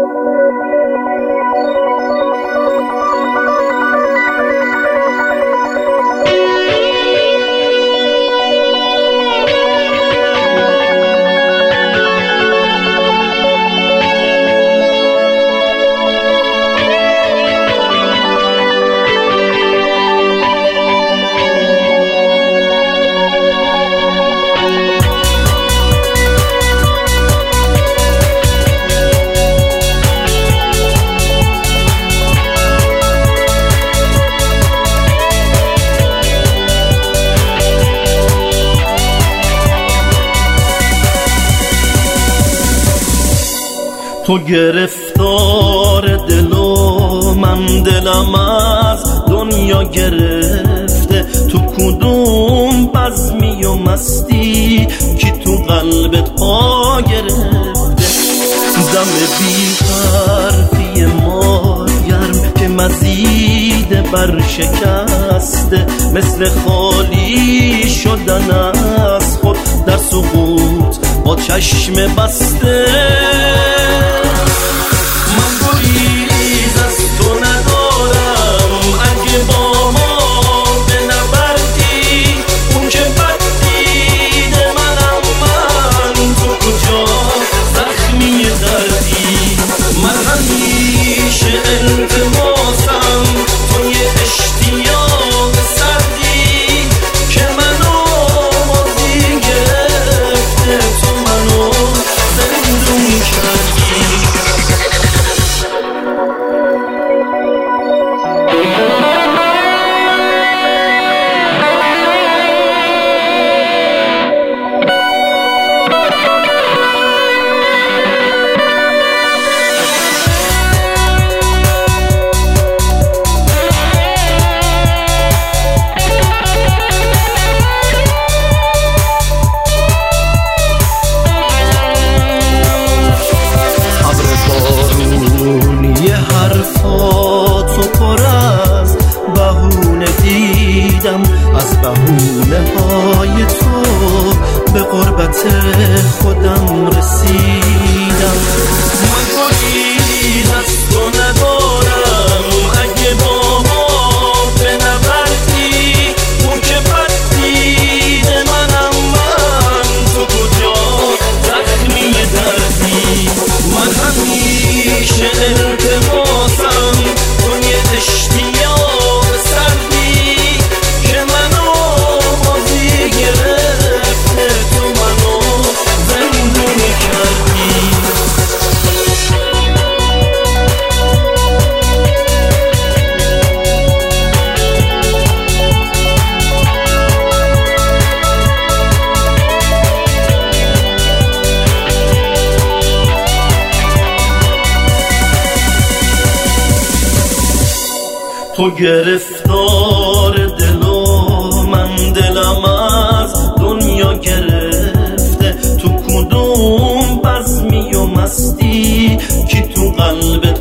تو گرفتار دل و من دلم از دنیا گرفته، تو کدوم بزمی و مستی که تو قلبت پا گرفته. دم بی حرفی ما گرم که مزید بر شکسته، مثل خالی شدن از خود در سقوط با چشم بسته. حرفاتو پر از بهونه دیدم، از بهونه های تو به قربت خودم رسیدم. من گلی از تو ندارم، اگه با ما بنوردی اون که بد دید منم، من تو کجا زخمی دردی. من همیشه التماسم دنیا اشتیاق سردی که منو بازی گرفته، تو منو زندونی کردی. تو گرفتار دل و من دلم از دنیا گرفته، تو کدوم بزمی و مستی که تو قلب